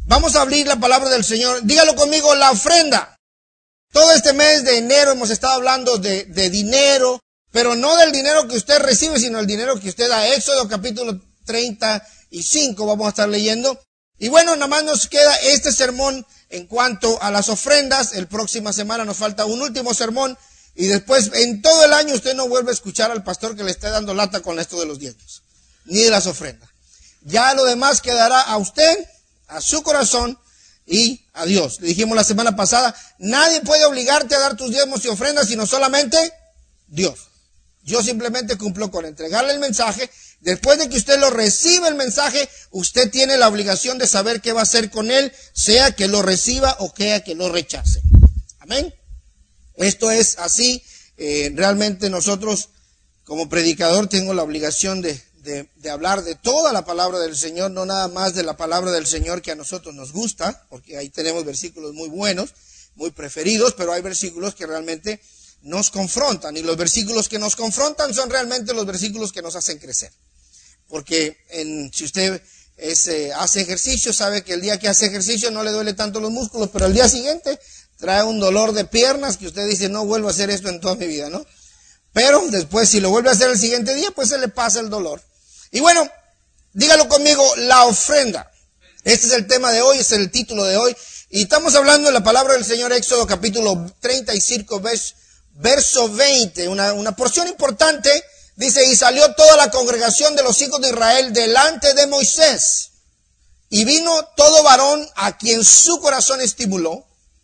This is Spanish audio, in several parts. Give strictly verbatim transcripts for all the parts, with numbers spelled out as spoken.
Vamos a abrir la palabra del Señor. Dígalo conmigo, la ofrenda. Todo este mes de enero hemos estado hablando de, de dinero, pero no del dinero que usted recibe, sino el dinero que usted da. Éxodo capítulo treinta y cinco vamos a estar leyendo. Y bueno, nada más nos queda este sermón en cuanto a las ofrendas. El próxima semana nos falta un último sermón. Y después, en todo el año, usted no vuelve a escuchar al pastor que le esté dando lata con esto de los diezmos, ni de las ofrendas. Ya lo demás quedará a usted, a su corazón y a Dios. Le dijimos la semana pasada, nadie puede obligarte a dar tus diezmos y ofrendas, sino solamente Dios. Yo simplemente cumplo con entregarle el mensaje. Después de que usted lo reciba el mensaje, usted tiene la obligación de saber qué va a hacer con él, sea que lo reciba o sea que lo rechace. Amén. Esto es así. Eh, realmente nosotros, como predicador, tengo la obligación de, de, de hablar de toda la palabra del Señor, no nada más de la palabra del Señor que a nosotros nos gusta, porque ahí tenemos versículos muy buenos, muy preferidos, pero hay versículos que realmente nos confrontan, y los versículos que nos confrontan son realmente los versículos que nos hacen crecer. Porque en, si usted es, eh, hace ejercicio, sabe que el día que hace ejercicio no le duele tanto los músculos, pero el día siguiente trae un dolor de piernas que usted dice, no vuelvo a hacer esto en toda mi vida, ¿no? Pero después, si lo vuelve a hacer el siguiente día, pues se le pasa el dolor. Y bueno, dígalo conmigo, la ofrenda. Este es el tema de hoy, este es el título de hoy. Y estamos hablando de la palabra del Señor, Éxodo capítulo treinta y cinco, verso veinte. Una, una porción importante, dice, y salió toda la congregación de los hijos de Israel delante de Moisés. Y vino todo varón a quien su corazón estimuló,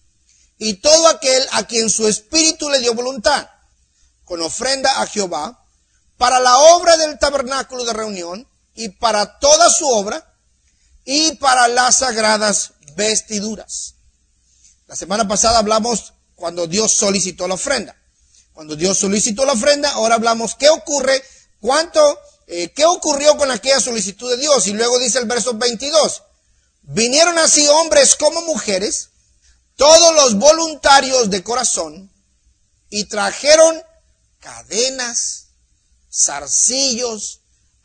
y todo aquel a quien su espíritu le dio voluntad, con ofrenda a Jehová, para la obra del tabernáculo de reunión, y para toda su obra, y para las sagradas vestiduras. La semana pasada hablamos cuando Dios solicitó la ofrenda. Cuando Dios solicitó la ofrenda, ahora hablamos qué ocurre, cuánto, eh, qué ocurrió con aquella solicitud de Dios. Y luego dice el verso veintidós, vinieron así hombres como mujeres, todos los voluntarios de corazón, y trajeron cadenas, zarcillos,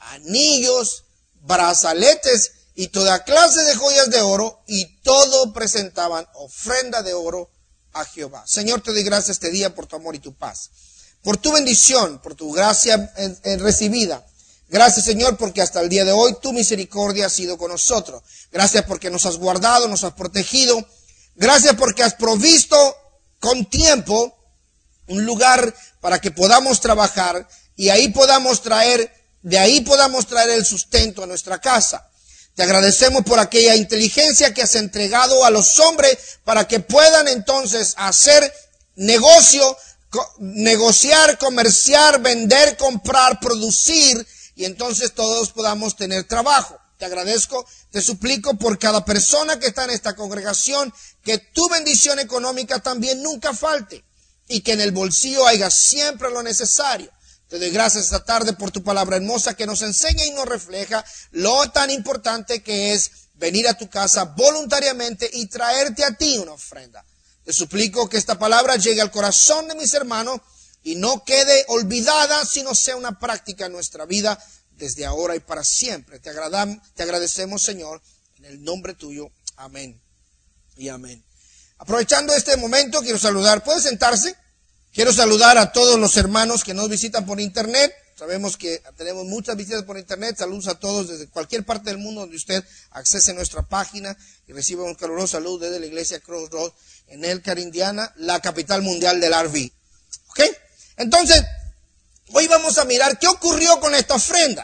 anillos, brazaletes y toda clase de joyas de oro, y todo presentaban ofrenda de oro a Jehová. Señor, te doy gracias este día por tu amor y tu paz, por tu bendición, por tu gracia en, en recibida. Gracias, Señor, porque hasta el día de hoy tu misericordia ha sido con nosotros. Gracias porque nos has guardado, nos has protegido. Gracias porque has provisto con tiempo un lugar para que podamos trabajar y ahí podamos traer, de ahí podamos traer el sustento a nuestra casa. Te agradecemos por aquella inteligencia que has entregado a los hombres para que puedan entonces hacer negocio, co- negociar, comerciar, vender, comprar, producir, y entonces todos podamos tener trabajo. Te agradezco, te suplico por cada persona que está en esta congregación, que tu bendición económica también nunca falte y que en el bolsillo haya siempre lo necesario. Te doy gracias esta tarde por tu palabra hermosa que nos enseña y nos refleja lo tan importante que es venir a tu casa voluntariamente y traerte a ti una ofrenda. Te suplico que esta palabra llegue al corazón de mis hermanos y no quede olvidada, sino sea una práctica en nuestra vida desde ahora y para siempre. Te agradamos, te agradecemos, Señor, en el nombre tuyo. Amén y amén. Aprovechando este momento, quiero saludar. ¿Puede sentarse? Quiero saludar a todos los hermanos que nos visitan por internet. Sabemos que tenemos muchas visitas por internet. Saludos a todos desde cualquier parte del mundo donde usted accese a nuestra página y reciba un caluroso saludo desde la iglesia Crossroads en Elkhart, Indiana, la capital mundial del R V. ¿Ok? Entonces, hoy vamos a mirar qué ocurrió con esta ofrenda.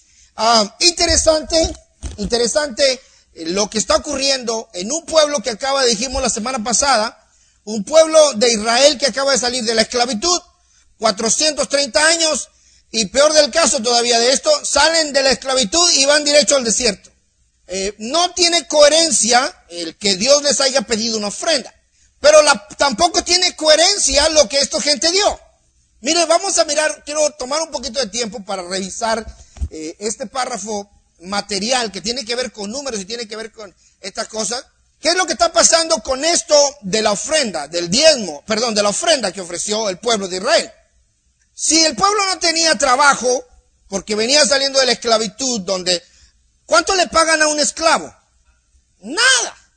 Ah, interesante, interesante eh, lo que está ocurriendo en un pueblo que acaba, dijimos la semana pasada, un pueblo de Israel que acaba de salir de la esclavitud, cuatrocientos treinta años, y peor del caso todavía de esto, salen de la esclavitud y van derecho al desierto. Eh, no tiene coherencia el que Dios les haya pedido una ofrenda, pero la, tampoco tiene coherencia lo que esta gente dio. Mire, vamos a mirar, quiero tomar un poquito de tiempo para revisar eh, este párrafo material que tiene que ver con números y tiene que ver con estas cosas. ¿Qué es lo que está pasando con esto de la ofrenda, del diezmo, perdón, de la ofrenda que ofreció el pueblo de Israel? Si el pueblo no tenía trabajo, porque venía saliendo de la esclavitud, donde, ¿cuánto le pagan a un esclavo? Nada.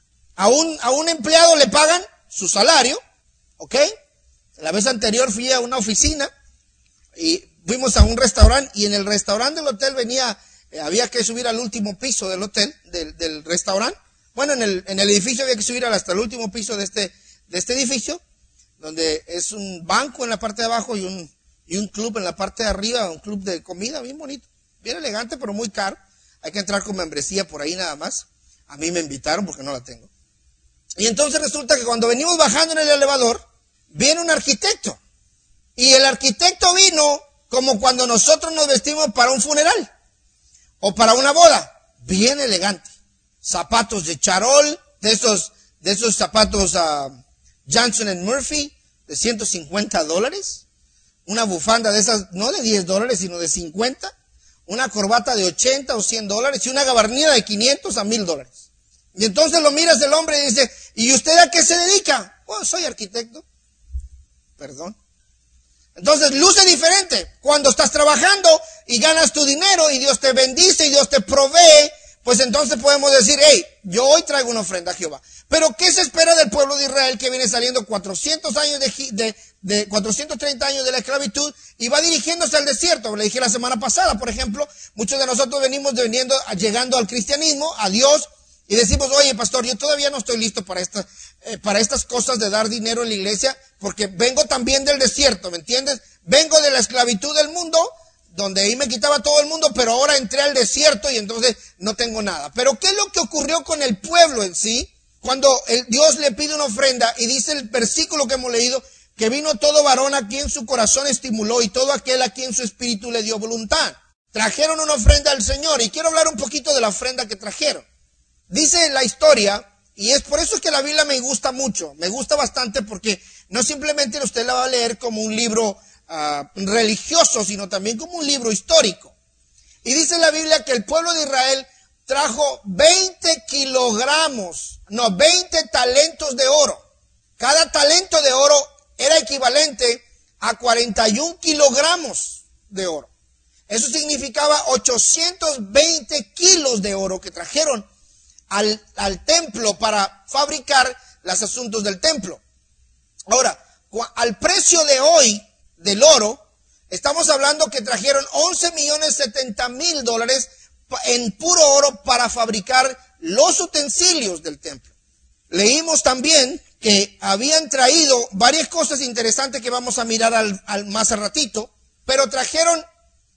a un, a un empleado le pagan su salario, ¿ok? La vez anterior fui a una oficina y fuimos a un restaurante y en el restaurante del hotel venía, eh, había que subir al último piso del hotel, del, del restaurante. Bueno, en el, en el edificio había que subir hasta el último piso de este, de este edificio, donde es un banco en la parte de abajo y un, y un club en la parte de arriba, un club de comida bien bonito, bien elegante, pero muy caro. Hay que entrar con membresía por ahí nada más. A mí me invitaron porque no la tengo. Y entonces resulta que cuando venimos bajando en el elevador, viene un arquitecto. Y el arquitecto vino como cuando nosotros nos vestimos para un funeral o para una boda. Bien elegante. Zapatos de charol, de esos, de esos zapatos uh, Johnson and Murphy, de ciento cincuenta dólares. Una bufanda de esas, no de diez dólares, sino de cincuenta. Una corbata de ochenta o cien dólares y una gabardina de quinientos a mil dólares. Y entonces lo miras el hombre y dice, ¿y usted a qué se dedica? Oh, soy arquitecto. Perdón. Entonces luce diferente. Cuando estás trabajando y ganas tu dinero y Dios te bendice y Dios te provee, pues entonces podemos decir, hey, yo hoy traigo una ofrenda a Jehová. Pero ¿qué se espera del pueblo de Israel que viene saliendo cuatrocientos años de, de, de cuatrocientos treinta años de la esclavitud y va dirigiéndose al desierto? Le dije la semana pasada, por ejemplo, muchos de nosotros venimos veniendo, llegando al cristianismo, a Dios, y decimos, oye, pastor, yo todavía no estoy listo para estas, eh, para estas cosas de dar dinero en la iglesia, porque vengo también del desierto, ¿me entiendes? Vengo de la esclavitud del mundo, donde ahí me quitaba todo el mundo, pero ahora entré al desierto y entonces no tengo nada. Pero ¿qué es lo que ocurrió con el pueblo en sí? Cuando el Dios le pide una ofrenda y dice el versículo que hemos leído, que vino todo varón a quien su corazón estimuló y todo aquel a quien su espíritu le dio voluntad. Trajeron una ofrenda al Señor y quiero hablar un poquito de la ofrenda que trajeron. Dice la historia, y es por eso que la Biblia me gusta mucho, me gusta bastante porque no simplemente usted la va a leer como un libro uh, religioso, sino también como un libro histórico. Y dice la Biblia que el pueblo de Israel trajo veinte kilogramos, no, veinte talentos de oro. Cada talento de oro era equivalente a cuarenta y un kilogramos de oro. Eso significaba ochocientos veinte kilos de oro que trajeron al, al templo para fabricar los asuntos del templo. Ahora, al precio de hoy del oro, estamos hablando que trajeron once millones setenta mil dólares en puro oro para fabricar los utensilios del templo. Leímos también que habían traído varias cosas interesantes que vamos a mirar al, al más a ratito, pero trajeron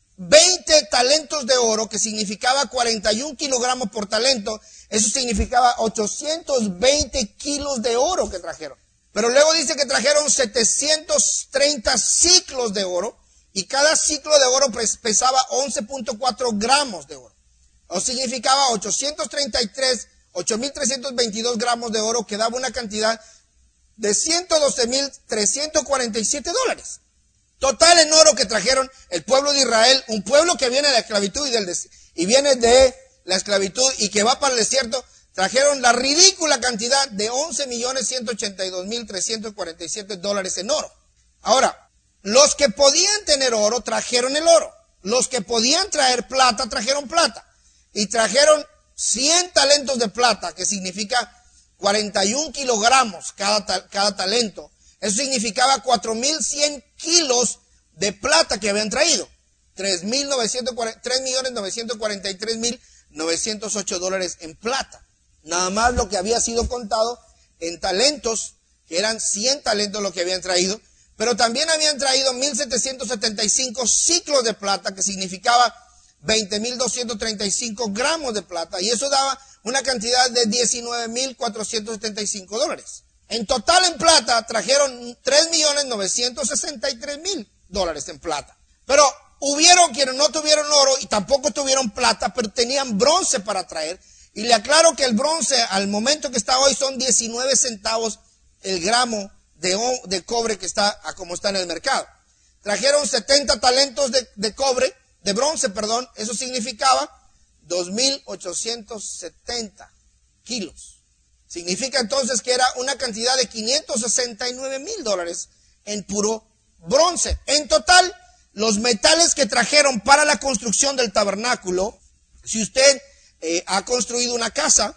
veinte talentos de oro, que significaba cuarenta y un kilogramos por talento. Eso significaba ochocientos veinte kilos de oro que trajeron. Pero luego dice que trajeron setecientos treinta ciclos de oro y cada ciclo de oro pesaba once punto cuatro gramos de oro. O significaba ochocientos treinta y tres, ocho mil trescientos veintidós gramos de oro, que daba una cantidad de ciento doce mil trescientos cuarenta y siete dólares. Total en oro que trajeron el pueblo de Israel, un pueblo que viene de la esclavitud y, del des- y viene de la esclavitud y que va para el desierto, trajeron la ridícula cantidad de once millones ciento ochenta y dos mil trescientos cuarenta y siete dólares en oro. Ahora, los que podían tener oro trajeron el oro. Los que podían traer plata trajeron plata. Y trajeron cien talentos de plata, que significa cuarenta y un kilogramos cada, ta- cada talento. Eso significaba cuatro mil cien kilos de plata que habían traído. tres millones novecientos cuarenta y tres mil novecientos ocho dólares en plata. Nada más lo que había sido contado en talentos, que eran cien talentos lo que habían traído. Pero también habían traído mil setecientos setenta y cinco ciclos de plata, que significaba veinte mil doscientos treinta y cinco gramos de plata. Y eso daba una cantidad de diecinueve mil cuatrocientos setenta y cinco dólares. En total en plata trajeron tres millones novecientos sesenta y tres mil dólares en plata. Pero hubieron quienes no tuvieron oro y tampoco tuvieron plata, pero tenían bronce para traer. Y le aclaro que el bronce al momento que está hoy son diecinueve centavos el gramo de, de cobre que está a como está en el mercado. Trajeron setenta talentos de, de cobre, de bronce, perdón. Eso significaba dos mil ochocientos setenta kilos. Significa entonces que era una cantidad de quinientos sesenta y nueve mil dólares en puro bronce. En total, los metales que trajeron para la construcción del tabernáculo, si usted eh, ha construido una casa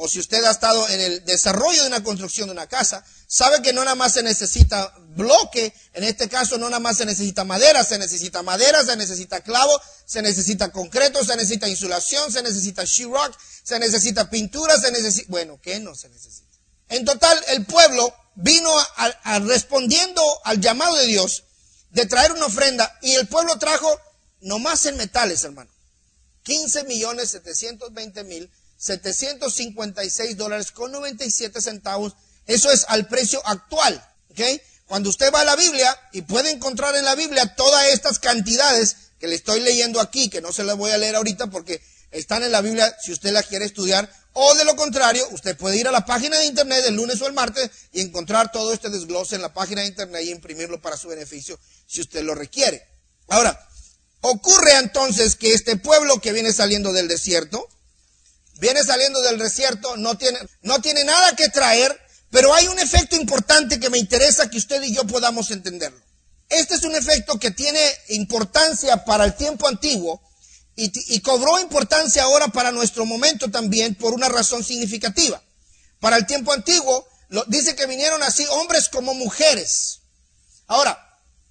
o si usted ha estado en el desarrollo de una construcción de una casa, sabe que no nada más se necesita bloque, en este caso no nada más se necesita madera, se necesita madera, se necesita clavo, se necesita concreto, se necesita insulación, se necesita sheetrock, se necesita pintura, se necesita, bueno, ¿qué no se necesita? En total, el pueblo vino a, a, respondiendo al llamado de Dios de traer una ofrenda, y el pueblo trajo nomás en metales, hermano, quince millones setecientos veinte mil setecientos cincuenta y seis dólares con noventa y siete centavos. Eso es al precio actual, ¿ok? Cuando usted va a la Biblia y puede encontrar en la Biblia todas estas cantidades que le estoy leyendo aquí, que no se las voy a leer ahorita porque están en la Biblia si usted las quiere estudiar, o de lo contrario, usted puede ir a la página de internet el lunes o el martes y encontrar todo este desglose en la página de internet y imprimirlo para su beneficio si usted lo requiere. Ahora, ocurre entonces que este pueblo que viene saliendo del desierto, viene saliendo del desierto, no tiene, no tiene nada que traer, pero hay un efecto importante que me interesa que usted y yo podamos entenderlo. Este es un efecto que tiene importancia para el tiempo antiguo y, y cobró importancia ahora para nuestro momento también por una razón significativa. Para el tiempo antiguo, lo, dice que vinieron así hombres como mujeres. Ahora,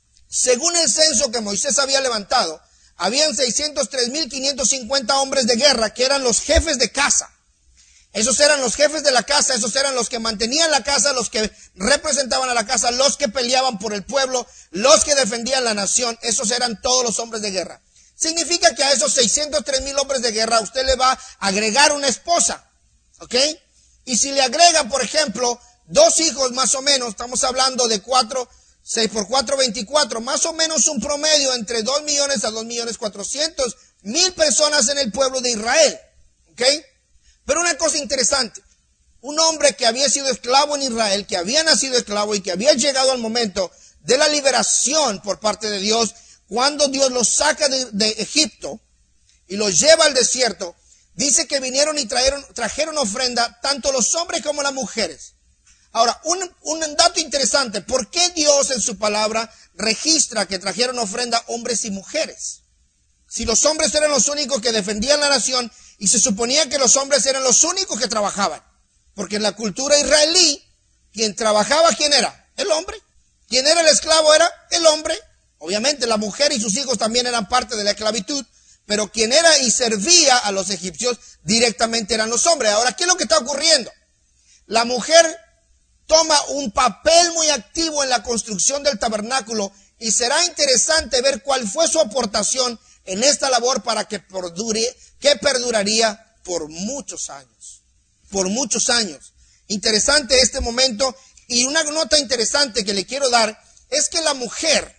según el censo que Moisés había levantado, habían seiscientos tres mil quinientos cincuenta hombres de guerra que eran los jefes de casa. Esos eran los jefes de la casa, esos eran los que mantenían la casa, los que representaban a la casa, los que peleaban por el pueblo, los que defendían la nación. Esos eran todos los hombres de guerra. Significa que a esos seiscientos tres mil hombres de guerra usted le va a agregar una esposa, ¿ok? Y si le agrega, por ejemplo, dos hijos más o menos, estamos hablando de cuatro, seis por cuatro, veinticuatro, más o menos un promedio entre dos millones a dos millones cuatrocientos mil personas en el pueblo de Israel, ¿ok? Pero una cosa interesante, un hombre que había sido esclavo en Israel, que había nacido esclavo y que había llegado al momento de la liberación por parte de Dios, cuando Dios los saca de, de Egipto y los lleva al desierto, dice que vinieron y trajeron, trajeron ofrenda tanto los hombres como las mujeres. Ahora, un, un dato interesante, ¿por qué Dios en su palabra registra que trajeron ofrenda hombres y mujeres? Si los hombres eran los únicos que defendían la nación y se suponía que los hombres eran los únicos que trabajaban. Porque en la cultura israelí, quien trabajaba, ¿quién era? El hombre. Quien era el esclavo era el hombre. Obviamente la mujer y sus hijos también eran parte de la esclavitud, pero quien era y servía a los egipcios directamente eran los hombres. Ahora, ¿qué es lo que está ocurriendo? La mujer toma un papel muy activo en la construcción del tabernáculo y será interesante ver cuál fue su aportación en esta labor para que perdure, que perduraría por muchos años. Por muchos años. Interesante este momento, y una nota interesante que le quiero dar es que la mujer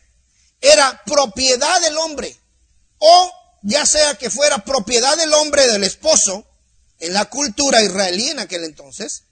era propiedad del hombre, o ya sea que fuera propiedad del hombre del esposo en la cultura israelí en aquel entonces,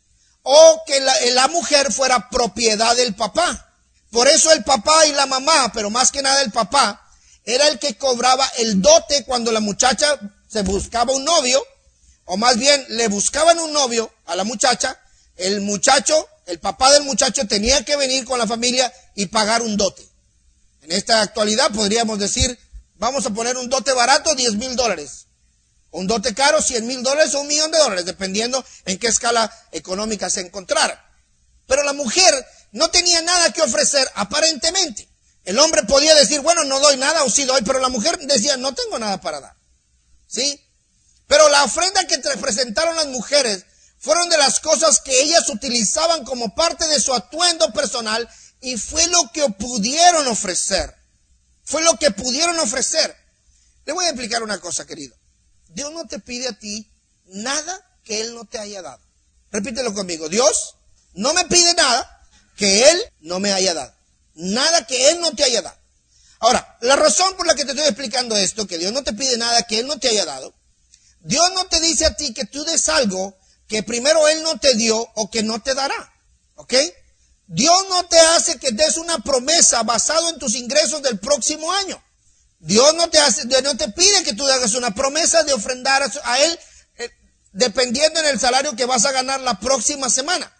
o que la, la mujer fuera propiedad del papá. Por eso el papá y la mamá, pero más que nada el papá, era el que cobraba el dote cuando la muchacha se buscaba un novio, o más bien le buscaban un novio a la muchacha. El muchacho, el papá del muchacho tenía que venir con la familia y pagar un dote. En esta actualidad podríamos decir, vamos a poner un dote barato, diez mil dólares. Un dote caro, cien mil dólares o un millón de dólares, dependiendo en qué escala económica se encontrara. Pero la mujer no tenía nada que ofrecer, aparentemente. El hombre podía decir, bueno, no doy nada o sí doy, pero la mujer decía, no tengo nada para dar. ¿Sí? Pero la ofrenda que presentaron las mujeres fueron de las cosas que ellas utilizaban como parte de su atuendo personal, y fue lo que pudieron ofrecer. Fue lo que pudieron ofrecer. Le voy a explicar una cosa, querido. Dios no te pide a ti nada que Él no te haya dado. Repítelo conmigo. Dios no me pide nada que Él no me haya dado. Nada que Él no te haya dado. Ahora, la razón por la que te estoy explicando esto, que Dios no te pide nada que Él no te haya dado, Dios no te dice a ti que tú des algo que primero Él no te dio o que no te dará. ¿Ok? Dios no te hace que des una promesa basado en tus ingresos del próximo año. Dios no te hace, Dios no te pide que tú hagas una promesa de ofrendar a, a Él eh, dependiendo en el salario que vas a ganar la próxima semana.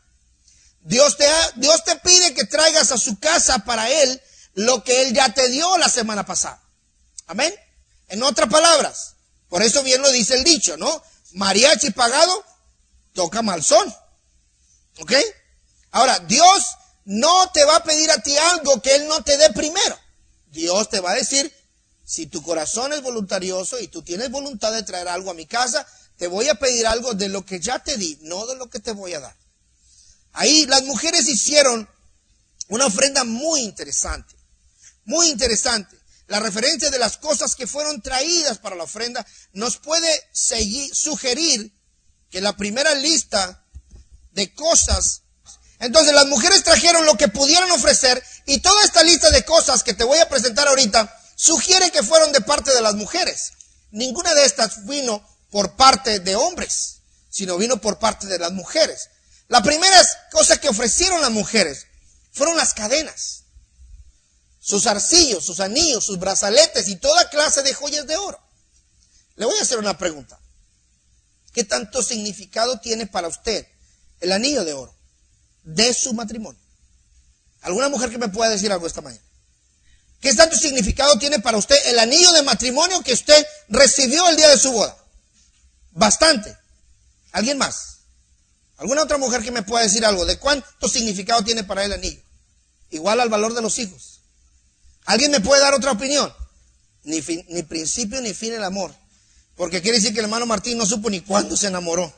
Dios te, ha, Dios te pide que traigas a su casa para Él lo que Él ya te dio la semana pasada. Amén. En otras palabras, por eso bien lo dice el dicho, ¿no? Mariachi pagado, toca malzón. ¿Ok? Ahora, Dios no te va a pedir a ti algo que Él no te dé primero. Dios te va a decir, si tu corazón es voluntarioso y tú tienes voluntad de traer algo a mi casa, te voy a pedir algo de lo que ya te di, no de lo que te voy a dar. Ahí las mujeres hicieron una ofrenda muy interesante, muy interesante. La referencia de las cosas que fueron traídas para la ofrenda nos puede seguir, sugerir que la primera lista de cosas, entonces las mujeres trajeron lo que pudieran ofrecer, y toda esta lista de cosas que te voy a presentar ahorita sugiere que fueron de parte de las mujeres. Ninguna de estas vino por parte de hombres, sino vino por parte de las mujeres. La primera cosa que ofrecieron las mujeres fueron las cadenas, sus arcillos, sus anillos, sus brazaletes y toda clase de joyas de oro. Le voy a hacer una pregunta. ¿Qué tanto significado tiene para usted el anillo de oro de su matrimonio? ¿Alguna mujer que me pueda decir algo esta mañana? ¿Qué tanto significado tiene para usted el anillo de matrimonio que usted recibió el día de su boda? Bastante. ¿Alguien más? ¿Alguna otra mujer que me pueda decir algo de cuánto significado tiene para el anillo? Igual al valor de los hijos. ¿Alguien me puede dar otra opinión? Ni, fin, ni principio ni fin el amor. Porque quiere decir que el hermano Martín no supo ni cuándo se enamoró.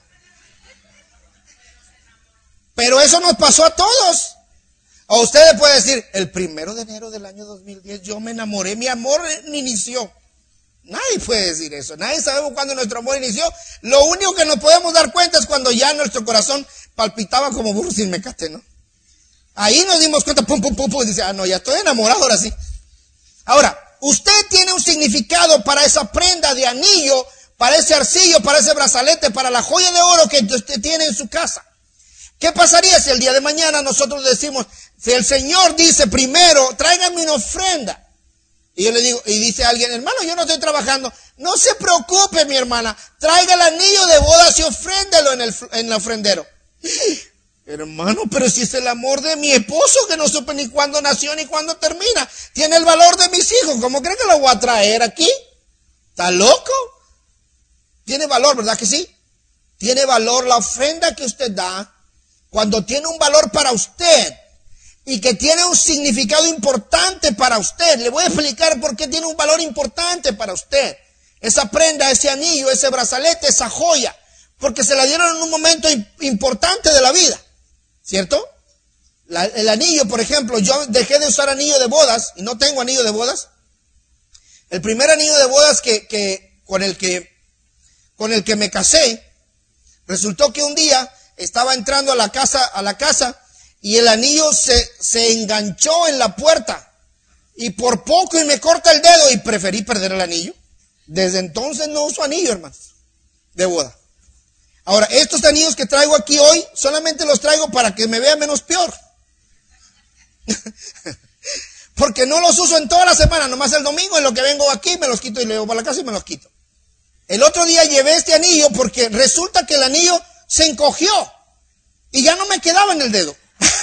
Pero eso nos pasó a todos. O usted le puede decir, el primero de enero del año dos mil diez yo me enamoré, mi amor inició. Nadie puede decir eso. Nadie sabemos cuándo nuestro amor inició. Lo único que nos podemos dar cuenta es cuando ya nuestro corazón palpitaba como burro sin mecate, ¿no? Ahí nos dimos cuenta, pum, pum, pum, pum, y dice, ah, no, ya estoy enamorado ahora sí. Ahora, usted tiene un significado para esa prenda de anillo, para ese arcillo, para ese brazalete, para la joya de oro que usted tiene en su casa. ¿Qué pasaría si el día de mañana nosotros decimos, si el Señor dice primero, tráigame una ofrenda? Y yo le digo, y dice alguien, hermano, yo no estoy trabajando. No se preocupe, mi hermana, traiga el anillo de bodas y ofréndelo en el, en el ofrendero. Hermano, pero si es el amor de mi esposo, que no supe ni cuándo nació ni cuándo termina. Tiene el valor de mis hijos, ¿cómo cree que lo voy a traer aquí? ¿Está loco? Tiene valor, ¿verdad que sí? Tiene valor la ofrenda que usted da, cuando tiene un valor para usted y que tiene un significado importante para usted. Le voy a explicar por qué tiene un valor importante para usted. Esa prenda, ese anillo, ese brazalete, esa joya, porque se la dieron en un momento importante de la vida, ¿cierto? La, el anillo, por ejemplo, yo dejé de usar anillo de bodas y no tengo anillo de bodas. El primer anillo de bodas que, que, con el que, con el que me casé, resultó que un día estaba entrando a la casa, a la casa, y el anillo se, se enganchó en la puerta, y por poco y me corta el dedo, y preferí perder el anillo. Desde entonces no uso anillo, hermanos, de boda. Ahora, estos anillos que traigo aquí hoy, solamente los traigo para que me vea menos peor. Porque no los uso en toda la semana, nomás el domingo en lo que vengo aquí, me los quito y le llevo para la casa y me los quito. El otro día llevé este anillo porque resulta que el anillo se encogió y ya no me quedaba en el dedo.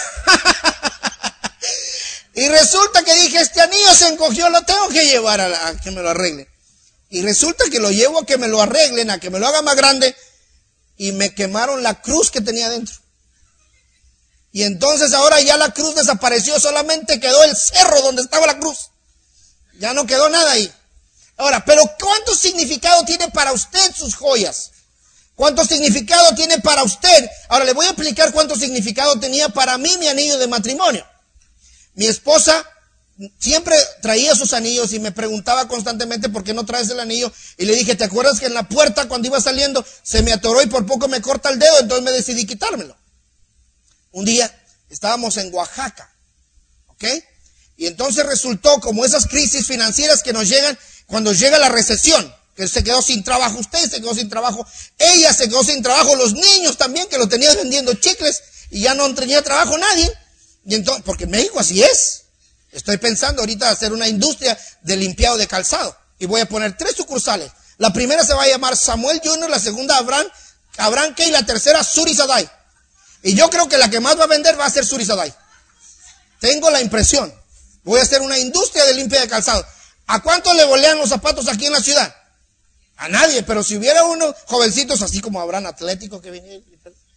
Y resulta que dije, este anillo se encogió, lo tengo que llevar a, la, a que me lo arreglen. Y resulta que lo llevo a que me lo arreglen, a que me lo hagan más grande, y me quemaron la cruz que tenía dentro. Y entonces ahora ya la cruz desapareció, solamente quedó el cerro donde estaba la cruz. Ya no quedó nada ahí. Ahora, pero ¿cuánto significado tiene para usted sus joyas? ¿Cuánto significado tiene para usted? Ahora le voy a explicar cuánto significado tenía para mí mi anillo de matrimonio. Mi esposa siempre traía sus anillos y me preguntaba constantemente por qué no traes el anillo. Y le dije, ¿te acuerdas que en la puerta cuando iba saliendo se me atoró y por poco me corta el dedo? Entonces me decidí quitármelo. Un día estábamos en Oaxaca, ¿ok? Y entonces resultó como esas crisis financieras que nos llegan cuando llega la recesión, que se quedó sin trabajo usted, se quedó sin trabajo ella, se quedó sin trabajo los niños también, que lo tenían vendiendo chicles y ya no tenía trabajo nadie. Y entonces, porque en México así es. Estoy pensando ahorita hacer una industria de limpiado de calzado y voy a poner tres sucursales. La primera se va a llamar Samuel junior, la segunda Abraham, Abraham K y la tercera Suri Sadai. Y yo creo que la que más va a vender va a ser Suri Sadai. Tengo la impresión. Voy a hacer una industria de limpia de calzado. ¿A cuánto le bolean los zapatos aquí en la ciudad? A nadie, pero si hubiera unos jovencitos así como Abraham, atlético, que viniera,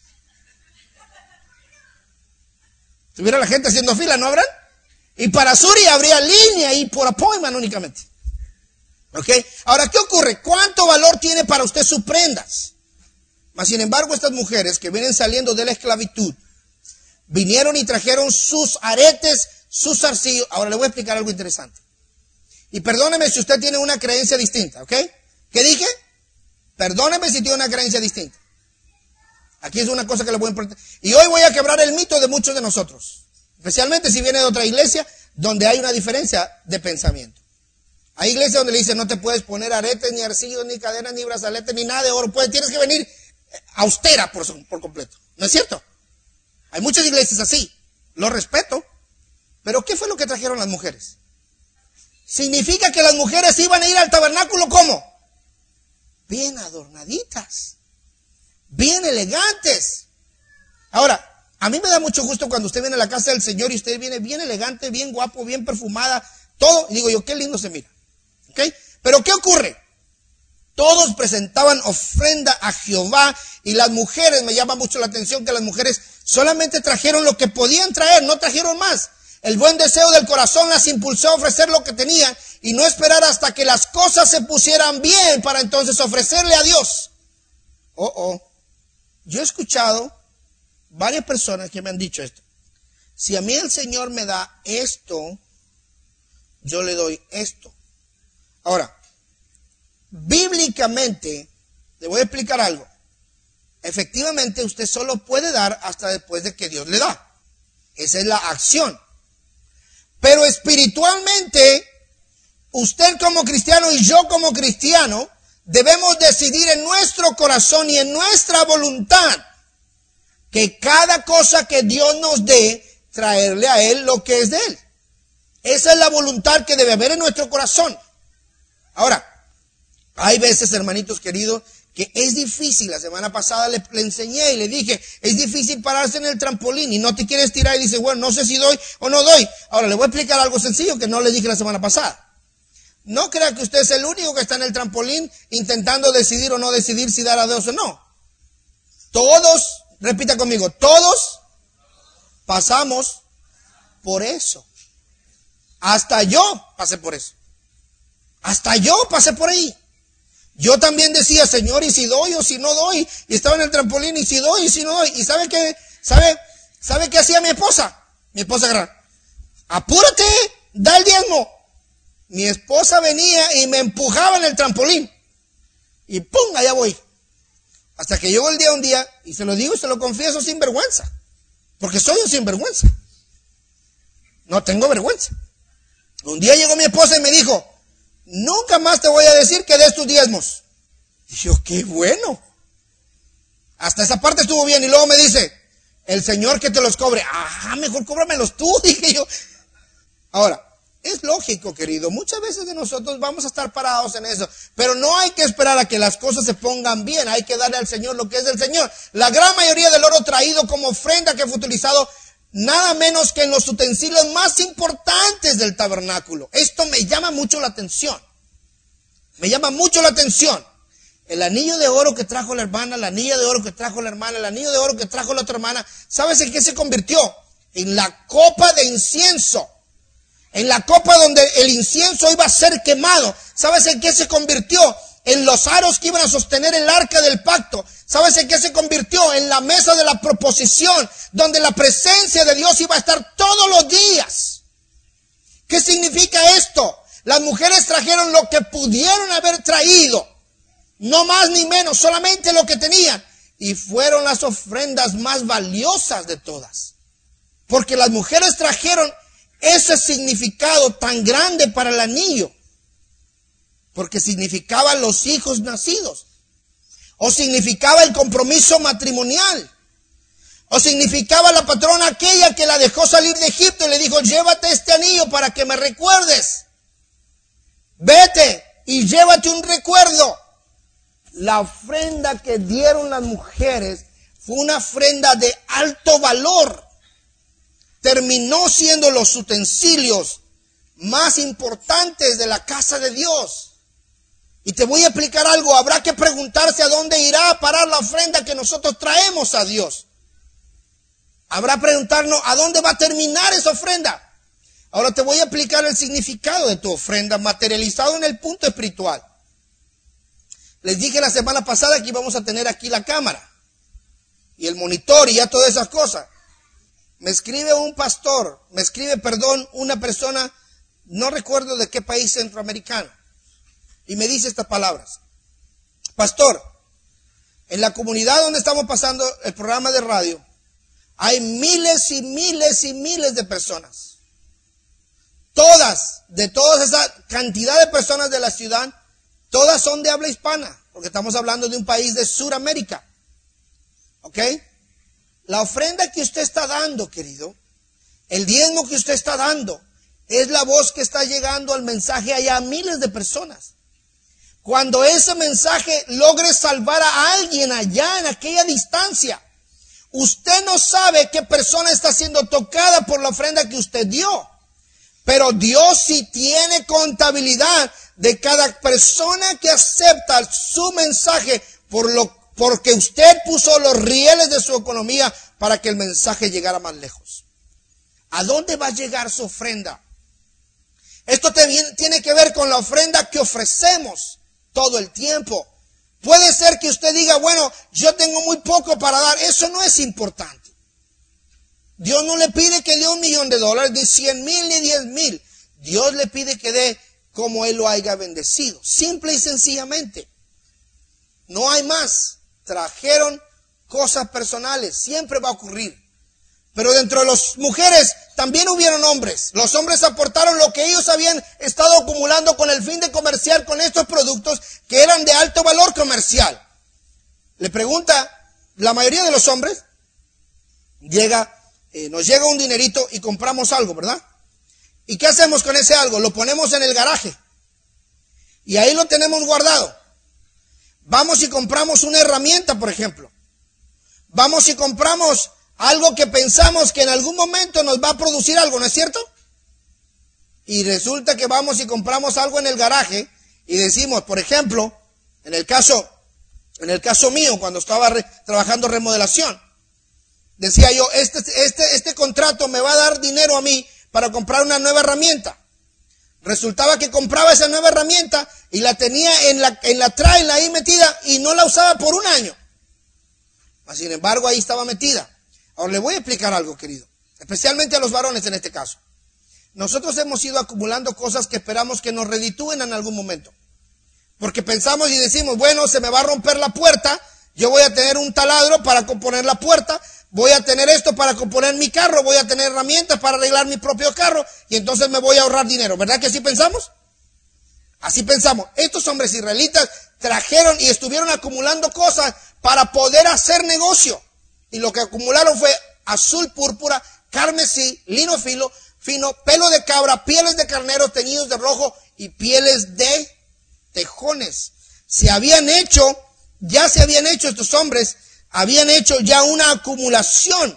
Tuviera la gente haciendo fila, ¿no habrán? Y para Suri habría línea y por appointment únicamente. ¿Ok? Ahora, ¿qué ocurre? ¿Cuánto valor tiene para usted sus prendas? Mas, sin embargo, estas mujeres que vienen saliendo de la esclavitud, vinieron y trajeron sus aretes, sus zarcillos. Ahora le voy a explicar algo interesante. Y perdóneme si usted tiene una creencia distinta, ¿ok? ¿Qué dije? Perdóneme si tiene una creencia distinta. Aquí es una cosa que le voy a importar. Y hoy voy a quebrar el mito de muchos de nosotros. Especialmente si viene de otra iglesia donde hay una diferencia de pensamiento. Hay iglesias donde le dicen no te puedes poner aretes, ni arcillos, ni cadenas, ni brazaletes, ni nada de oro. Pues tienes que venir austera por, por completo. ¿No es cierto? Hay muchas iglesias así. Lo respeto. Pero ¿qué fue lo que trajeron las mujeres? Significa que las mujeres iban a ir al tabernáculo ¿cómo? Bien adornaditas. Bien elegantes. Ahora, a mí me da mucho gusto cuando usted viene a la casa del Señor y usted viene bien elegante, bien guapo, bien perfumada, todo. Y digo yo, qué lindo se mira. ¿Ok? Pero ¿qué ocurre? Todos presentaban ofrenda a Jehová y las mujeres, me llama mucho la atención que las mujeres solamente trajeron lo que podían traer, no trajeron más. El buen deseo del corazón las impulsó a ofrecer lo que tenían y no esperar hasta que las cosas se pusieran bien para entonces ofrecerle a Dios. Oh, oh. Yo he escuchado varias personas que me han dicho esto. Si a mí el Señor me da esto, yo le doy esto. Ahora, bíblicamente, le voy a explicar algo. Efectivamente, usted solo puede dar hasta después de que Dios le da. Esa es la acción. Pero espiritualmente, usted como cristiano y yo como cristiano, debemos decidir en nuestro corazón y en nuestra voluntad que cada cosa que Dios nos dé, traerle a Él lo que es de Él. Esa es la voluntad que debe haber en nuestro corazón. Ahora, hay veces, hermanitos queridos, que es difícil. La semana pasada le, le enseñé y le dije, es difícil pararse en el trampolín y no te quieres tirar y dices, bueno, no sé si doy o no doy. Ahora, le voy a explicar algo sencillo que no le dije la semana pasada. No crea que usted es el único que está en el trampolín intentando decidir o no decidir si dar a Dios o no. Todos, repita conmigo, todos pasamos por eso. Hasta yo pasé por eso. Hasta yo pasé por ahí. Yo también decía, Señor, ¿y si doy o si no doy? Y estaba en el trampolín, ¿y si doy y si no doy? ¿Y sabe qué? ¿Sabe? ¿Sabe qué hacía mi esposa? Mi esposa gran. Apúrate, da el diezmo. Mi esposa venía y me empujaba en el trampolín. Y ¡pum! Allá voy. Hasta que llegó el día un día, y se lo digo y se lo confieso sin vergüenza. Porque soy un sinvergüenza. No tengo vergüenza. Un día llegó mi esposa y me dijo, nunca más te voy a decir que des tus diezmos. Y yo, qué bueno. Hasta esa parte estuvo bien. Y luego me dice, el Señor que te los cobre. Ah, mejor cóbramelos tú, dije yo. Ahora, es lógico, querido. Muchas veces de nosotros vamos a estar parados en eso. Pero no hay que esperar a que las cosas se pongan bien. Hay que darle al Señor lo que es del Señor. La gran mayoría del oro traído como ofrenda que fue utilizado nada menos que en los utensilios más importantes del tabernáculo. Esto me llama mucho la atención. Me llama mucho la atención. El anillo de oro que trajo la hermana, la anilla de oro que trajo la hermana, el anillo de oro que trajo la otra hermana, ¿sabes en qué se convirtió? En la copa de incienso. En la copa donde el incienso iba a ser quemado. ¿Sabes en qué se convirtió? En los aros que iban a sostener el arca del pacto. ¿Sabes en qué se convirtió? En la mesa de la proposición, donde la presencia de Dios iba a estar todos los días. ¿Qué significa esto? Las mujeres trajeron lo que pudieron haber traído. No más ni menos, solamente lo que tenían. Y fueron las ofrendas más valiosas de todas. Porque las mujeres trajeron ese significado tan grande para el anillo. Porque significaba los hijos nacidos. O significaba el compromiso matrimonial. O significaba la patrona aquella que la dejó salir de Egipto y le dijo, llévate este anillo para que me recuerdes. Vete y llévate un recuerdo. La ofrenda que dieron las mujeres fue una ofrenda de alto valor. Terminó siendo los utensilios más importantes de la casa de Dios. Y te voy a explicar algo. Habrá que preguntarse a dónde irá a parar la ofrenda que nosotros traemos a Dios. Habrá preguntarnos, ¿a dónde va a terminar esa ofrenda? Ahora te voy a explicar el significado de tu ofrenda materializado en el punto espiritual. Les dije la semana pasada que íbamos a tener aquí la cámara y el monitor y ya todas esas cosas. Me escribe un pastor, me escribe, perdón, una persona, no recuerdo de qué país centroamericano, y me dice estas palabras. Pastor, en la comunidad donde estamos pasando el programa de radio, hay miles y miles y miles de personas. Todas, de toda esa cantidad de personas de la ciudad, todas son de habla hispana, porque estamos hablando de un país de Sudamérica. ¿Ok? La ofrenda que usted está dando, querido, el diezmo que usted está dando, es la voz que está llegando al mensaje allá a miles de personas. Cuando ese mensaje logre salvar a alguien allá en aquella distancia, usted no sabe qué persona está siendo tocada por la ofrenda que usted dio. Pero Dios sí tiene contabilidad de cada persona que acepta su mensaje por lo, porque usted puso los rieles de su economía para que el mensaje llegara más lejos. ¿A dónde va a llegar su ofrenda? Esto te, tiene que ver con la ofrenda que ofrecemos todo el tiempo. Puede ser que usted diga, bueno, yo tengo muy poco para dar. Eso no es importante. Dios no le pide que dé un millón de dólares, ni cien mil, ni diez mil. Dios le pide que dé como Él lo haya bendecido. Simple y sencillamente. No hay más. Trajeron cosas personales. Siempre va a ocurrir. Pero dentro de las mujeres también hubieron hombres. Los hombres aportaron lo que ellos habían estado acumulando con el fin de comerciar con estos productos que eran de alto valor comercial. Le pregunta, la mayoría de los hombres llega... Eh, nos llega un dinerito y compramos algo, ¿verdad? ¿Y qué hacemos con ese algo? Lo ponemos en el garaje y ahí lo tenemos guardado. Vamos y compramos una herramienta, por ejemplo. Vamos y compramos algo que pensamos que en algún momento nos va a producir algo, ¿no es cierto? Y resulta que vamos y compramos algo en el garaje y decimos, por ejemplo, en el caso, en el caso mío, cuando estaba re, trabajando remodelación, decía yo, este, este, este contrato me va a dar dinero a mí para comprar una nueva herramienta. Resultaba que compraba esa nueva herramienta y la tenía en la, en la trail ahí metida y no la usaba por un año. Sin embargo, ahí estaba metida. Ahora le voy a explicar algo, querido. Especialmente a los varones en este caso. Nosotros hemos ido acumulando cosas que esperamos que nos reditúen en algún momento. Porque pensamos y decimos, bueno, se me va a romper la puerta, yo voy a tener un taladro para componer la puerta, voy a tener esto para componer mi carro, voy a tener herramientas para arreglar mi propio carro y entonces me voy a ahorrar dinero. ¿Verdad que así pensamos? Así pensamos. Estos hombres israelitas trajeron y estuvieron acumulando cosas para poder hacer negocio. Y lo que acumularon fue azul púrpura, carmesí, lino filo, fino, pelo de cabra, pieles de carnero teñidos de rojo y pieles de tejones. Se habían hecho, ya se habían hecho estos hombres, habían hecho ya una acumulación.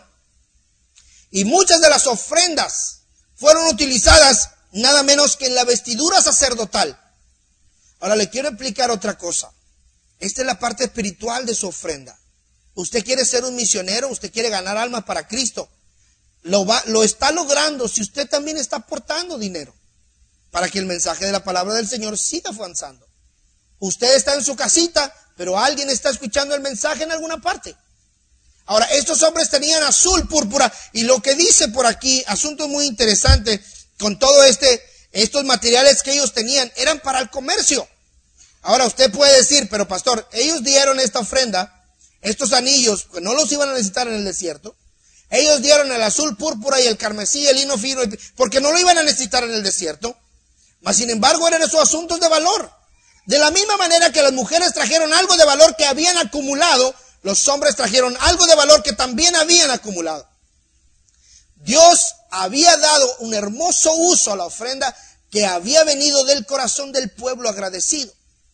Y muchas de las ofrendas fueron utilizadas nada menos que en la vestidura sacerdotal. Ahora le quiero explicar otra cosa. Esta es la parte espiritual de su ofrenda. Usted quiere ser un misionero, usted quiere ganar almas para Cristo. Lo, va, lo está logrando si usted también está aportando dinero para que el mensaje de la palabra del Señor siga avanzando. Usted está en su casita, pero alguien está escuchando el mensaje en alguna parte. Ahora, estos hombres tenían azul púrpura y lo que dice por aquí, asunto muy interesante, con todo este, estos materiales que ellos tenían, eran para el comercio. Ahora usted puede decir, pero pastor, ellos dieron esta ofrenda, estos anillos, que no los iban a necesitar en el desierto. Ellos dieron el azul púrpura y el carmesí, el lino fino, porque no lo iban a necesitar en el desierto. Mas sin embargo eran esos asuntos de valor. De la misma manera que las mujeres trajeron algo de valor que habían acumulado, los hombres trajeron algo de valor que también habían acumulado. Dios había dado un hermoso uso a la ofrenda que había venido del corazón del pueblo agradecido.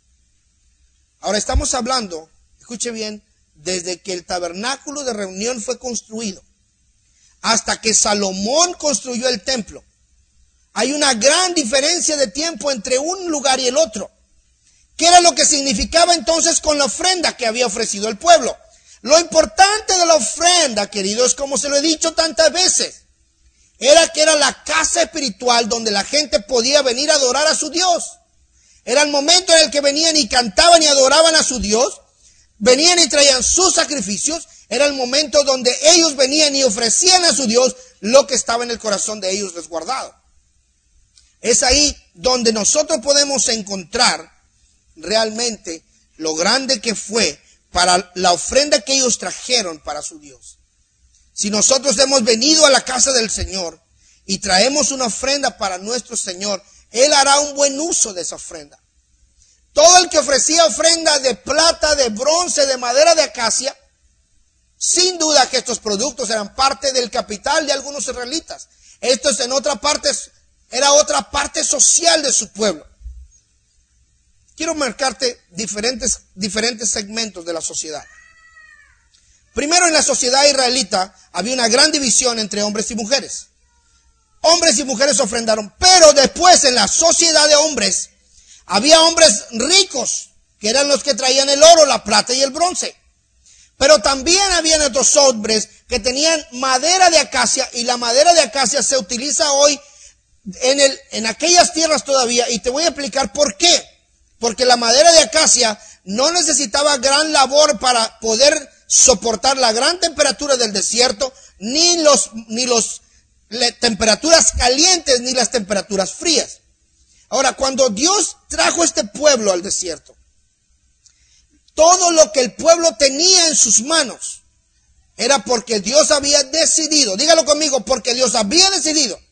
Ahora estamos hablando, escuche bien, desde que el tabernáculo de reunión fue construido hasta que Salomón construyó el templo. Hay una gran diferencia de tiempo entre un lugar y el otro. ¿Qué era lo que significaba entonces con la ofrenda que había ofrecido el pueblo? Lo importante de la ofrenda, queridos, como se lo he dicho tantas veces, era que era la casa espiritual donde la gente podía venir a adorar a su Dios. Era el momento en el que venían y cantaban y adoraban a su Dios. Venían y traían sus sacrificios. Era el momento donde ellos venían y ofrecían a su Dios lo que estaba en el corazón de ellos resguardado. Es ahí donde nosotros podemos encontrar realmente lo grande que fue para la ofrenda que ellos trajeron para su Dios. Si nosotros hemos venido a la casa del Señor y traemos una ofrenda para nuestro Señor, Él hará un buen uso de esa ofrenda. Todo el que ofrecía ofrenda de plata, de bronce, de madera de acacia, sin duda que estos productos eran parte del capital de algunos israelitas. Estos en otra parte, era otra parte social de su pueblo. Quiero marcarte diferentes, diferentes segmentos de la sociedad. Primero, en la sociedad israelita había una gran división entre hombres y mujeres. Hombres y mujeres ofrendaron, pero después en la sociedad de hombres había hombres ricos, que eran los que traían el oro, la plata y el bronce. Pero también habían otros hombres que tenían madera de acacia, y la madera de acacia se utiliza hoy en, el, en aquellas tierras todavía, y te voy a explicar por qué. Porque la madera de acacia no necesitaba gran labor para poder soportar la gran temperatura del desierto, ni los, ni los le, temperaturas calientes, ni las temperaturas frías. Ahora, cuando Dios trajo este pueblo al desierto, todo lo que el pueblo tenía en sus manos era porque Dios había decidido, dígalo conmigo, porque Dios había decidido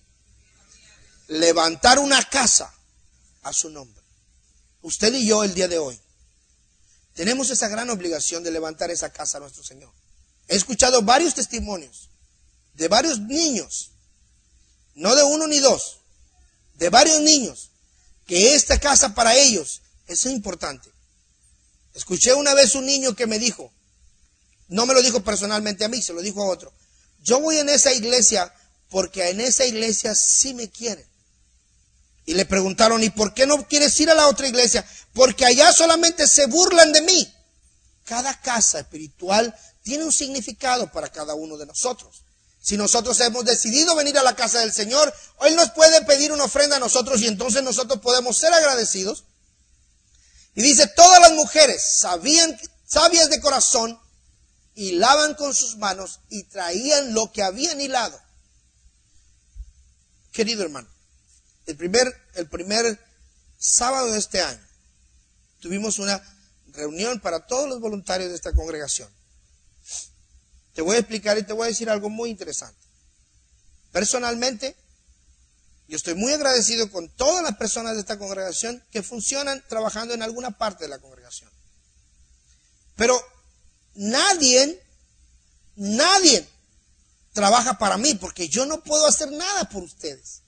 levantar una casa a su nombre. Usted y yo el día de hoy tenemos esa gran obligación de levantar esa casa a nuestro Señor. He escuchado varios testimonios de varios niños, no de uno ni dos, de varios niños, que esta casa para ellos es importante. Escuché una vez un niño que me dijo, no me lo dijo personalmente a mí, se lo dijo a otro: yo voy en esa iglesia porque en esa iglesia sí me quieren. Y le preguntaron, ¿y por qué no quieres ir a la otra iglesia? Porque allá solamente se burlan de mí. Cada casa espiritual tiene un significado para cada uno de nosotros. Si nosotros hemos decidido venir a la casa del Señor, Él nos puede pedir una ofrenda a nosotros y entonces nosotros podemos ser agradecidos. Y dice, todas las mujeres sabían, sabias de corazón, hilaban con sus manos y traían lo que habían hilado. Querido hermano, El primer, el primer sábado de este año tuvimos una reunión para todos los voluntarios de esta congregación. Te voy a explicar y te voy a decir algo muy interesante. Personalmente, yo estoy muy agradecido con todas las personas de esta congregación que funcionan trabajando en alguna parte de la congregación. Pero nadie, nadie trabaja para mí, porque yo no puedo hacer nada por ustedes.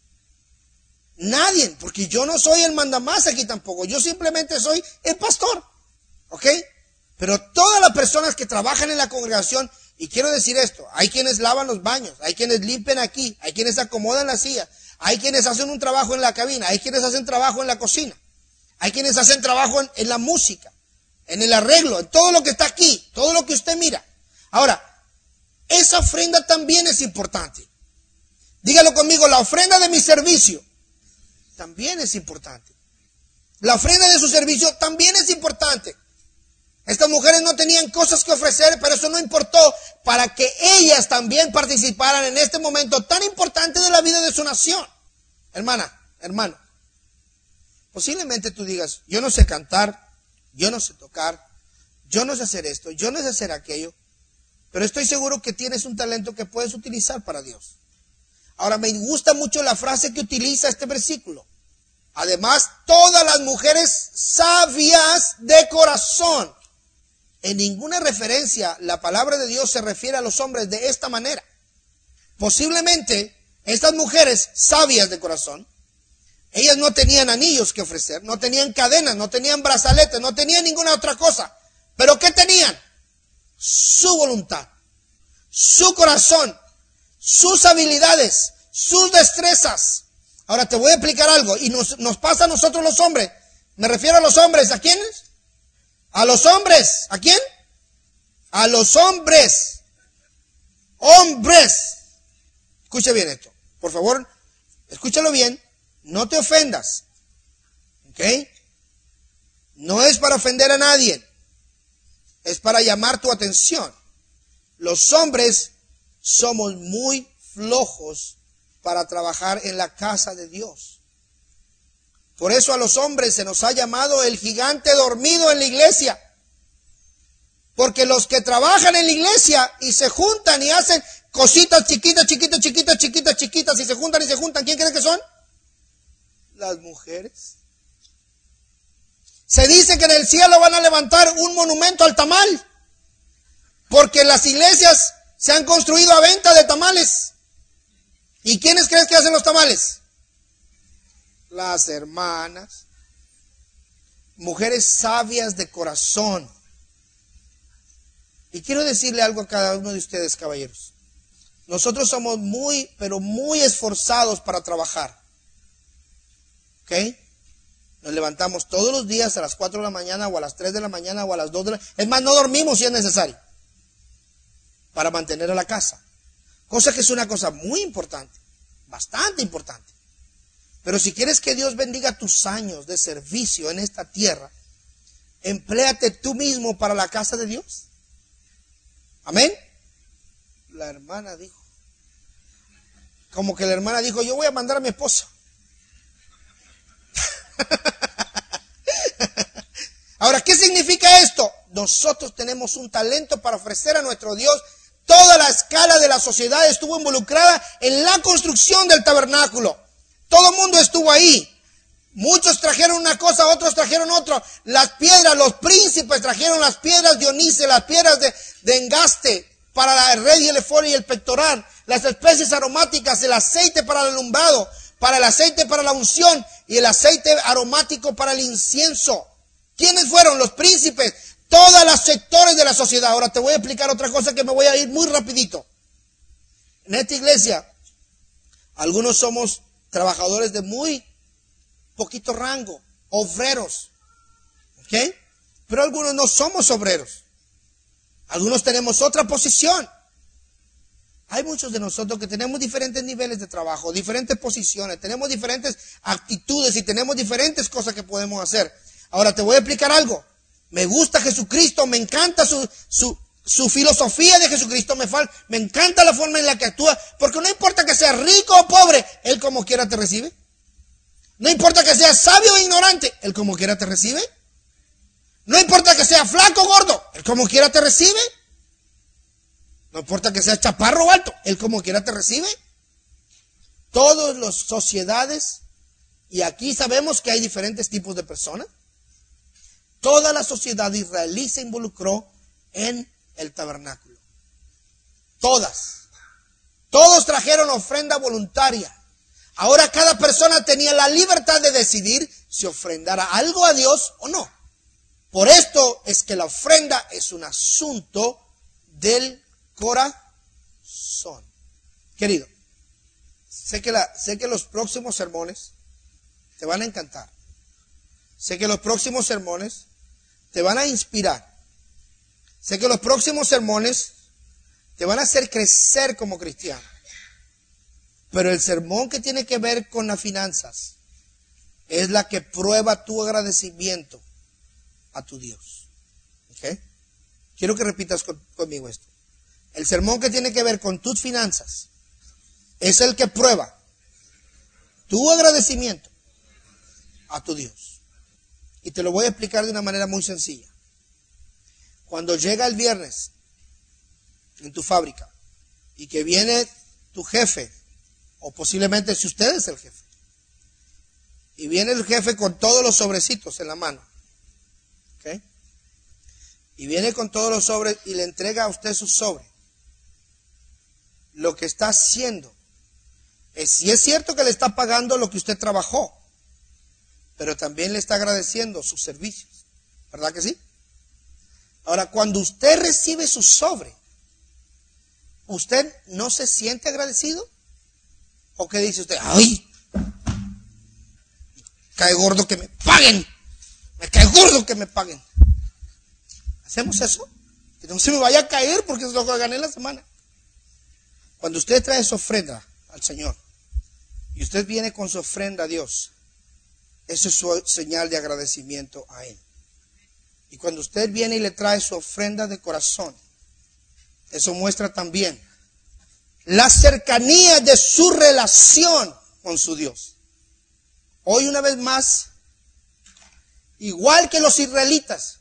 Nadie, porque yo no soy el mandamás aquí tampoco. Yo simplemente soy el pastor. ¿Ok? Pero todas las personas que trabajan en la congregación, y quiero decir esto, hay quienes lavan los baños, hay quienes limpian aquí, hay quienes acomodan la silla, hay quienes hacen un trabajo en la cabina, hay quienes hacen trabajo en la cocina, hay quienes hacen trabajo en, en la música, en el arreglo, en todo lo que está aquí, todo lo que usted mira. Ahora, esa ofrenda también es importante. Dígalo conmigo, la ofrenda de mi servicio también es importante. La ofrenda de su servicio también es importante. Estas mujeres no tenían cosas que ofrecer, pero eso no importó para que ellas también participaran en este momento tan importante de la vida de su nación. Hermana, hermano, posiblemente tú digas, yo no sé cantar, yo no sé tocar, yo no sé hacer esto, yo no sé hacer aquello, pero estoy seguro que tienes un talento que puedes utilizar para Dios. Ahora, me gusta mucho la frase que utiliza este versículo. Además, todas las mujeres sabias de corazón. En ninguna referencia la palabra de Dios se refiere a los hombres de esta manera. Posiblemente estas mujeres sabias de corazón, ellas no tenían anillos que ofrecer, no tenían cadenas, no tenían brazaletes, no tenían ninguna otra cosa. ¿Pero qué tenían? Su voluntad, su corazón, sus habilidades, sus destrezas. Ahora te voy a explicar algo, y nos, nos pasa a nosotros los hombres. Me refiero a los hombres, ¿a quiénes? A los hombres, ¿a quién? A los hombres, hombres, escucha bien esto, por favor, escúchalo bien, no te ofendas, ¿ok? No es para ofender a nadie, es para llamar tu atención. Los hombres somos muy flojos para trabajar en la casa de Dios. Por eso a los hombres se nos ha llamado el gigante dormido en la iglesia. Porque los que trabajan en la iglesia y se juntan y hacen cositas chiquitas, chiquitas, chiquitas, chiquitas, chiquitas, y se juntan y se juntan, ¿quién cree que son? Las mujeres. Se dice que en el cielo van a levantar un monumento al tamal. Porque las iglesias se han construido a venta de tamales. ¿Y quiénes crees que hacen los tamales? Las hermanas. Mujeres sabias de corazón. Y quiero decirle algo a cada uno de ustedes, caballeros. Nosotros somos muy, pero muy esforzados para trabajar. ¿Ok? Nos levantamos todos los días a las cuatro de la mañana o a las tres de la mañana o a las dos de la mañana. Es más, no dormimos si es necesario. Para mantener a la casa. Cosa que es una cosa muy importante. Bastante importante. Pero si quieres que Dios bendiga tus años de servicio en esta tierra, empléate tú mismo para la casa de Dios. Amén. La hermana dijo. Como que la hermana dijo, yo voy a mandar a mi esposo. Ahora, ¿qué significa esto? Nosotros tenemos un talento para ofrecer a nuestro Dios. Toda la escala de la sociedad estuvo involucrada en la construcción del tabernáculo. Todo el mundo estuvo ahí. Muchos trajeron una cosa, otros trajeron otra. Las piedras, los príncipes trajeron las piedras de onice, las piedras de, de engaste para el rey y el efod y el pectoral, las especies aromáticas, el aceite para el alumbrado, para el aceite para la unción y el aceite aromático para el incienso. ¿Quiénes fueron? Los príncipes. Todos los sectores de la sociedad. Ahora te voy a explicar otra cosa que me voy a ir muy rapidito. En esta iglesia, algunos somos trabajadores de muy poquito rango, obreros, ¿ok? Pero algunos no somos obreros. Algunos tenemos otra posición. Hay muchos de nosotros que tenemos diferentes niveles de trabajo, diferentes posiciones, tenemos diferentes actitudes y tenemos diferentes cosas que podemos hacer. Ahora te voy a explicar algo. Me gusta Jesucristo, me encanta su, su, su filosofía de Jesucristo, me, fal, me encanta la forma en la que actúa, porque no importa que sea rico o pobre, Él como quiera te recibe. No importa que sea sabio o ignorante, Él como quiera te recibe. No importa que sea flaco o gordo, Él como quiera te recibe. No importa que sea chaparro o alto, Él como quiera te recibe. Todas las sociedades, y aquí sabemos que hay diferentes tipos de personas. Toda la sociedad israelí se involucró en el tabernáculo. Todas. Todos trajeron ofrenda voluntaria. Ahora cada persona tenía la libertad de decidir si ofrendara algo a Dios o no. Por esto es que la ofrenda es un asunto del corazón. Querido, sé que, la, sé que los próximos sermones te van a encantar. Sé que los próximos sermones te van a inspirar. Sé que los próximos sermones te van a hacer crecer como cristiano. Pero el sermón que tiene que ver con las finanzas es la que prueba tu agradecimiento a tu Dios. ¿Ok? Quiero que repitas con, conmigo esto. El sermón que tiene que ver con tus finanzas es el que prueba tu agradecimiento a tu Dios. Y te lo voy a explicar de una manera muy sencilla. Cuando llega el viernes en tu fábrica y que viene tu jefe, o posiblemente si usted es el jefe, y viene el jefe con todos los sobrecitos en la mano, ¿ok? Y viene con todos los sobres y le entrega a usted su sobre. Lo que está haciendo es, si es cierto que le está pagando lo que usted trabajó, pero también le está agradeciendo sus servicios. ¿Verdad que sí? Ahora, cuando usted recibe su sobre, ¿usted no se siente agradecido? ¿O qué dice usted? ¡Ay! Me cae gordo que me paguen. Me cae gordo que me paguen. ¿Hacemos eso? Que no se me vaya a caer porque es lo que gané la semana. Cuando usted trae su ofrenda al Señor y usted viene con su ofrenda a Dios, eso es su señal de agradecimiento a Él. Y cuando usted viene y le trae su ofrenda de corazón, eso muestra también la cercanía de su relación con su Dios. Hoy una vez más, igual que los israelitas,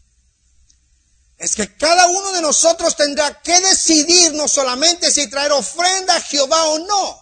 es que cada uno de nosotros tendrá que decidir no solamente si traer ofrenda a Jehová o no,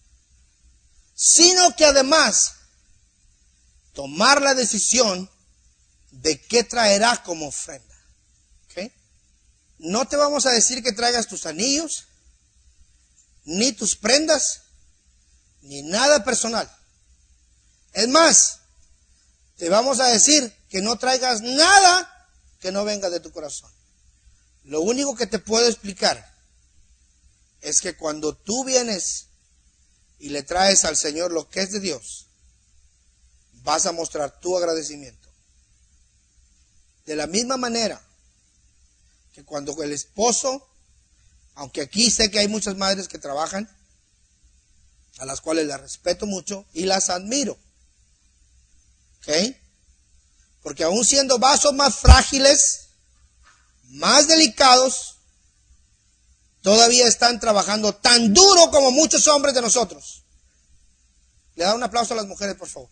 sino que además tomar la decisión de qué traerá como ofrenda. ¿Okay? No te vamos a decir que traigas tus anillos, ni tus prendas, ni nada personal. Es más, te vamos a decir que no traigas nada que no venga de tu corazón. Lo único que te puedo explicar es que cuando tú vienes y le traes al Señor lo que es de Dios, vas a mostrar tu agradecimiento. De la misma manera que cuando el esposo, aunque aquí sé que hay muchas madres que trabajan, a las cuales las respeto mucho y las admiro, ¿ok? Porque aún siendo vasos más frágiles, más delicados, todavía están trabajando tan duro como muchos hombres de nosotros. Le da un aplauso a las mujeres, por favor.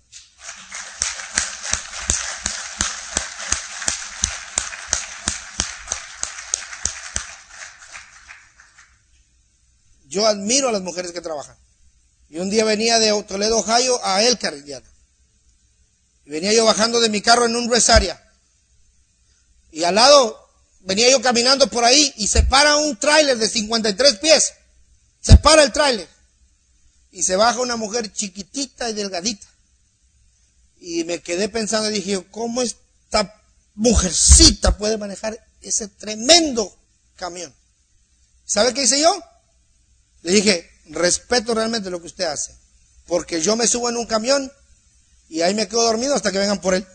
Yo admiro a las mujeres que trabajan. Y un día venía de Toledo, Ohio a Elkhart, Indiana. Y venía yo bajando de mi carro en un Resaria. Y al lado venía yo caminando por ahí y se para un tráiler de cincuenta y tres pies. Se para el tráiler. Y se baja una mujer chiquitita y delgadita. Y me quedé pensando y dije, ¿cómo esta mujercita puede manejar ese tremendo camión? ¿Sabe qué hice yo? Le dije, respeto realmente lo que usted hace. Porque yo me subo en un camión y ahí me quedo dormido hasta que vengan por él.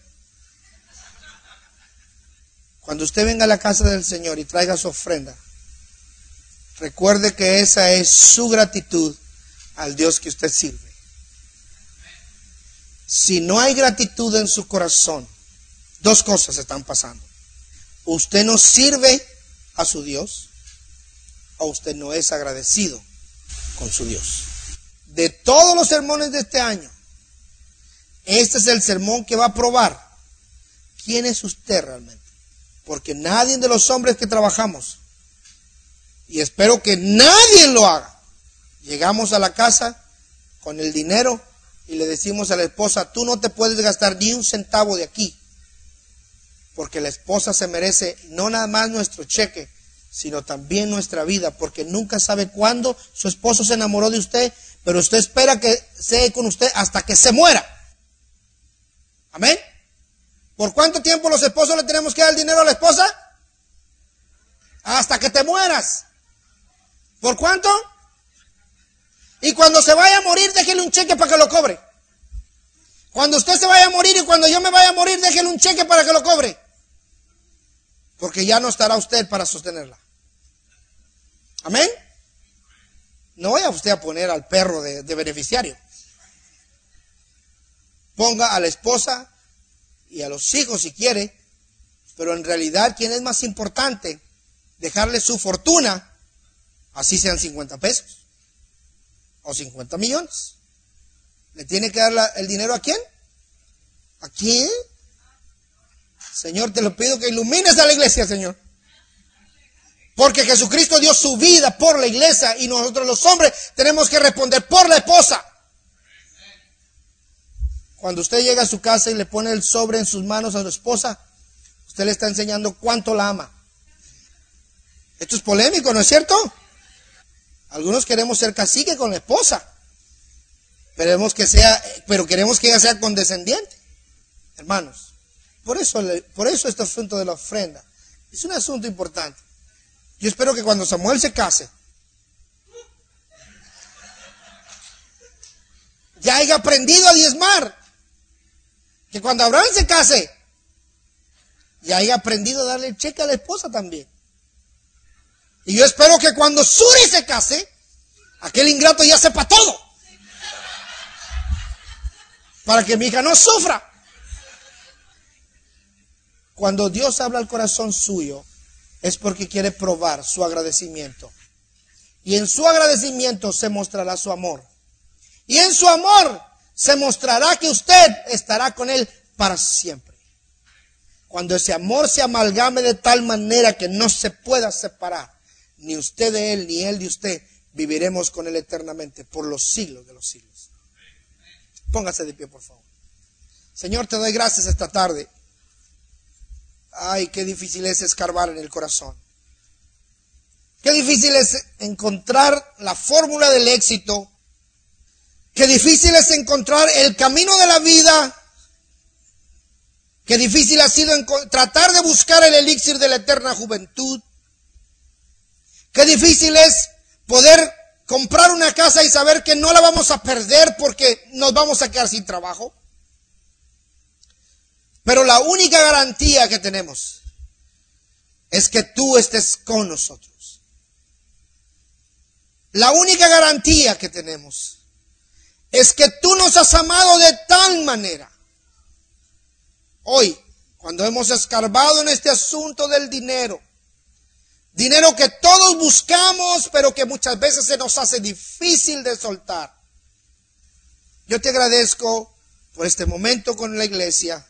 Cuando usted venga a la casa del Señor y traiga su ofrenda, recuerde que esa es su gratitud al Dios que usted sirve. Si no hay gratitud en su corazón, dos cosas están pasando. Usted no sirve a su Dios o usted no es agradecido con su Dios. De todos los sermones de este año, este es el sermón que va a probar quién es usted realmente. Porque nadie de los hombres que trabajamos, y espero que nadie lo haga, llegamos a la casa con el dinero y le decimos a la esposa, tú no te puedes gastar ni un centavo de aquí, porque la esposa se merece no nada más nuestro cheque, sino también nuestra vida, porque nunca sabe cuándo su esposo se enamoró de usted, pero usted espera que sea con usted hasta que se muera. Amén. ¿Por cuánto tiempo los esposos le tenemos que dar el dinero a la esposa? Hasta que te mueras. ¿Por cuánto? Y cuando se vaya a morir, déjele un cheque para que lo cobre. Cuando usted se vaya a morir y cuando yo me vaya a morir, déjele un cheque para que lo cobre. Porque ya no estará usted para sostenerla. Amén. No vaya usted a poner al perro de, de beneficiario. Ponga a la esposa y a los hijos si quiere, pero en realidad, ¿quién es más importante? Dejarle su fortuna, así sean cincuenta pesos o cincuenta millones. ¿Le tiene que dar la, el dinero a quién? ¿A quién? Señor, te lo pido que ilumines a la iglesia, Señor. Porque Jesucristo dio su vida por la iglesia y nosotros los hombres tenemos que responder por la esposa. Cuando usted llega a su casa y le pone el sobre en sus manos a su esposa, usted le está enseñando cuánto la ama. Esto es polémico, ¿no es cierto? Algunos queremos ser cacique con la esposa. Queremos que sea, pero queremos que ella sea condescendiente. Hermanos, por eso, por eso este asunto de la ofrenda es un asunto importante. Yo espero que cuando Samuel se case, ya haya aprendido a diezmar. Que cuando Abraham se case, ya haya aprendido a darle el cheque a la esposa también. Y yo espero que cuando Suri se case, aquel ingrato ya sepa todo. Para que mi hija no sufra. Cuando Dios habla al corazón suyo, es porque quiere probar su agradecimiento. Y en su agradecimiento se mostrará su amor. Y en su amor se mostrará que usted estará con Él para siempre. Cuando ese amor se amalgame de tal manera que no se pueda separar, ni usted de Él, ni Él de usted, viviremos con Él eternamente por los siglos de los siglos. Póngase de pie, por favor. Señor, te doy gracias esta tarde. Ay, qué difícil es escarbar en el corazón. Qué difícil es encontrar la fórmula del éxito. Qué difícil es encontrar el camino de la vida. Qué difícil ha sido tratar de buscar el elixir de la eterna juventud. Qué difícil es poder comprar una casa y saber que no la vamos a perder porque nos vamos a quedar sin trabajo. Pero la única garantía que tenemos es que tú estés con nosotros. La única garantía que tenemos es que tú nos has amado de tal manera. Hoy, cuando hemos escarbado en este asunto del dinero, dinero que todos buscamos, pero que muchas veces se nos hace difícil de soltar. Yo te agradezco por este momento con la iglesia,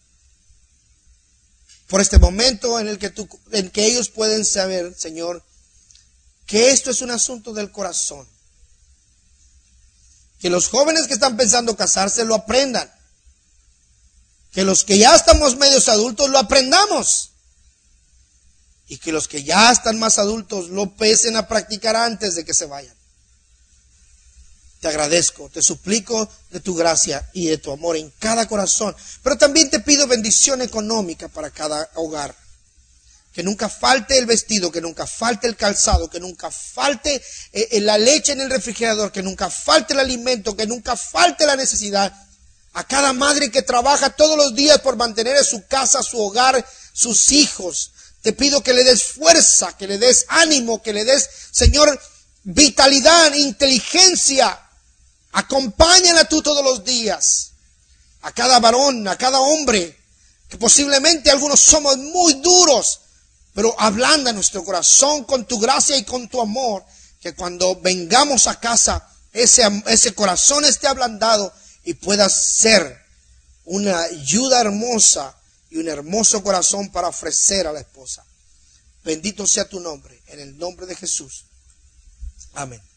por este momento en el que tú, en que ellos pueden saber, Señor, que esto es un asunto del corazón. Que los jóvenes que están pensando casarse lo aprendan. Que los que ya estamos medios adultos lo aprendamos. Y que los que ya están más adultos lo empiecen a practicar antes de que se vayan. Te agradezco, te suplico de tu gracia y de tu amor en cada corazón. Pero también te pido bendición económica para cada hogar. Que nunca falte el vestido, que nunca falte el calzado, que nunca falte eh, la leche en el refrigerador, que nunca falte el alimento, que nunca falte la necesidad. A cada madre que trabaja todos los días por mantener en su casa, su hogar, sus hijos. Te pido que le des fuerza, que le des ánimo, que le des, Señor, vitalidad, inteligencia. Acompáñala tú todos los días. A cada varón, a cada hombre, que posiblemente algunos somos muy duros, pero ablanda nuestro corazón con tu gracia y con tu amor, que cuando vengamos a casa, ese, ese corazón esté ablandado y pueda ser una ayuda hermosa y un hermoso corazón para ofrecer a la esposa. Bendito sea tu nombre, en el nombre de Jesús. Amén.